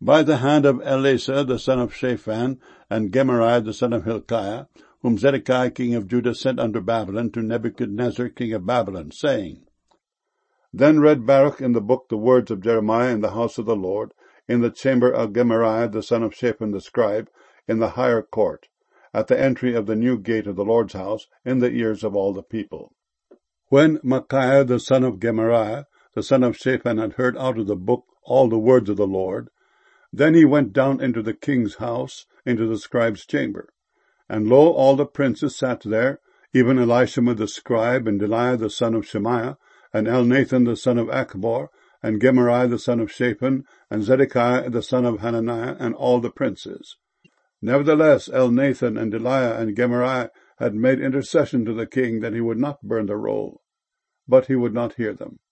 by the hand of Elasah the son of Shaphan, and Gemariah the son of Hilkiah, whom Zedekiah king of Judah sent unto Babylon to Nebuchadnezzar king of Babylon, saying, Then read Baruch in the book the words of Jeremiah in the house of the Lord, in the chamber of Gemariah the son of Shaphan the scribe, in the higher court, at the entry of the new gate of the Lord's house, in the ears of all the people. When Micaiah the son of Gemariah, the son of Shaphan, had heard out of the book all the words of the Lord, then he went down into the king's house, into the scribe's chamber. And lo, all the princes sat there, even Elishama the scribe, and Delaiah the son of Shemaiah, and Elnathan the son of Achbor, and Gemariah the son of Shaphan, and Zedekiah the son of Hananiah, and all the princes. Nevertheless, Elnathan and Delaiah and Gemariah had made intercession to the king that he would not burn the roll. But he would not hear them.